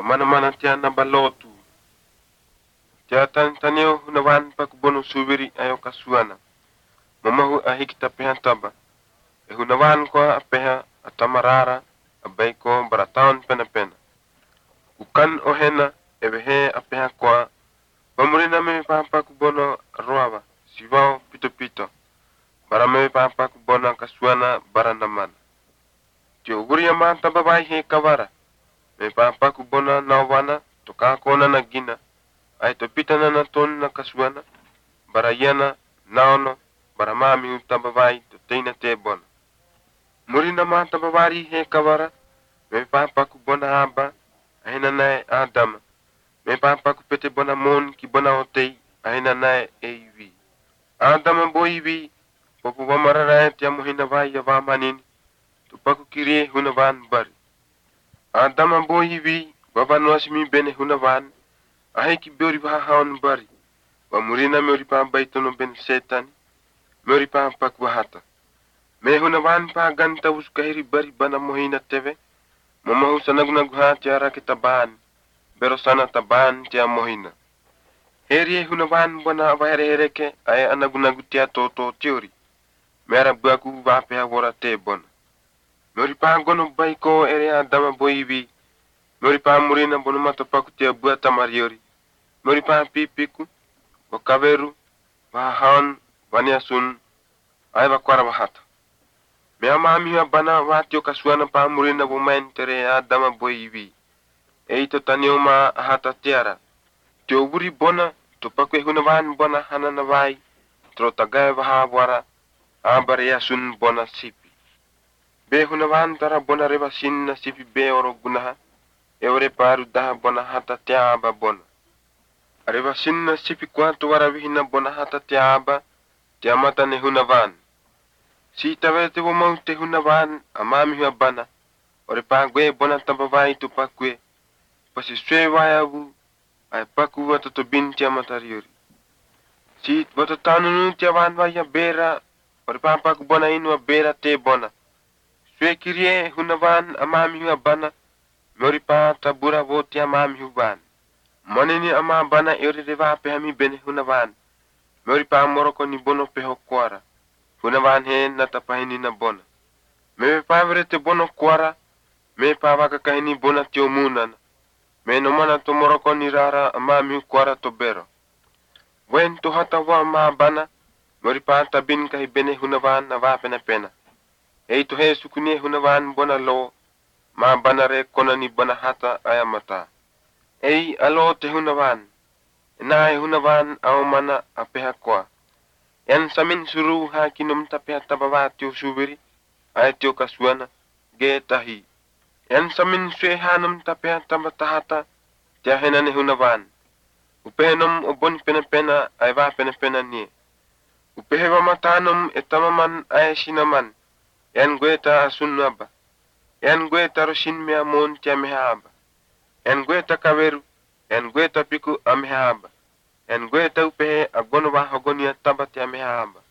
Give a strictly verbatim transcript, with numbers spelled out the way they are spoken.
Mana-mana tia na balotu. Tia tantaneo hunawan pakubono subiri ayo kasuana. Mamahu ahikita peha taba. E hunawan ko apeha atamarara abaiko barataon pena-pena. Ukan ohena ebehe apeha kwa. Mamurina me papa kubono roaba. Sivao pito-pito. Barame papa kubono kasuana barandaman. Tio guri amanta babai he kawara. Me papa kubona nawana toka kona na gina. Ay to pitana na ton na kasuana. Barayana naono baramami utababay to teina te bona. Muri na mata babari he kawara. Me papa kubona haba. Ahina nae Adam. Me papa kupete bona mon ki bona otei. Ahina nae eivi. Adam boivi. Popo bamarara tia mohina vai ya vamanini. Tupaku kirie hunavan bari. Adama boivi baba noasimi bene hunavan. Aheki biori bahaon bari. Wamurina meori pa baitono ben setani. Meori pa pak bahata. Me hunavan pa ganta uskahiri bari bana mohina teve. Mamahu sanagnaguha tiara kitaban. Bero sana taban tia mohina. Heri hunavan bona avahere hereke ay anagunagu tia toto teori. Mera buaku vapeha wora te bona. Meori pa gono baiko ere Adama boivi. Meori pa murina bono matapaku tia bua tamariori. Meori pa pipiku. Wakaveru. Wahaon. Waniasun. Ay wakwara wahata. Mea maamiwa bana watio kasuana pa murina bumain tere Adama boivi. Eito tanio ma hata tiara. Tio buri bona. Tupakwe hunavan bona hanana vai. Trotagaya waha wara. Abare yasun bona sipi. Be hunawan tara bona reba sinna sipi be oro gunaha. Eore paru daha bona hata tiaba bona. Reba sinna sipi kuatu waravihina bona hata tiaba. Tiamata ne hunawan. Si tawete wo maute hunawan amami hua bana. Ore pagwe bona tabawai tupakwe. Pasi swe wayabu. Ay paku watatobin tiamata riori. Si watatanunu tiawan waya bera. Ore papaku bona inua bera te bona. Swe kirie hunawan amami hua bana. Meori pa tabura voti amami huban. Manini ama bana eori reva pehami bene hunawan. Meori pa moroko ni bono peho kuara. Hunawan he natapahini na bona. Me pa vrete bono kuara. Me pa wakakahini bona tio munana. Me nomana to moroko ni rara amami kuara to bero. Wen to hata wa ama bana. Meori pa tabin kahi bene hunawan na va pena pena. Eito he sukunie hunawan bona lo. Ma banare kona ni bona hata ayamata. Ei alo te hunawan. Inae hunawan au mana apeha kwa. Yan samin suru ha kinom tapeha tabawa tio subiri. Ay tio kasuana. Ge tahi. Yan samin sue hanam tapeha tabatahata. Tia henane hunawan. Upehenom obon pena pena ay va pena pena nie. Upehewa matanum etamaman ay sinaman. Yan gweta asun naba. Yan gweta roshin mea mon tia mehaba. Yan gweta kaveru. Yan gweta piku amehaba. Yan gweta upehe agono wa hogonia taba tia mehaba.